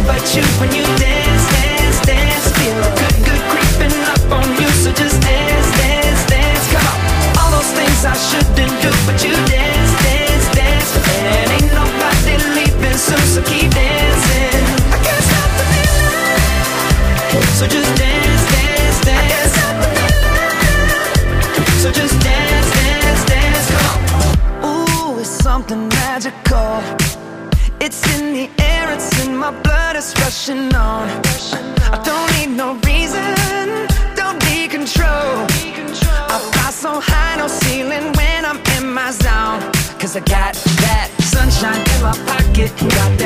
but you when you dance, dance, dance. Feel good, good creeping up on you, so just dance, dance, dance. Come on, all those things I shouldn't do, but you dance, dance, dance. And ain't nobody leaving soon, so keep dancing. I can't stop the feeling, so just dance, dance, dance. I can't stop the feeling, so just dance, dance, dance. Come on. Ooh, it's something magical. It's in the air, it's in my blood, it's rushing on. I don't need no reason, don't need control. I fly so high, no ceiling when I'm in my zone. Cause I got that sunshine in my pocket, got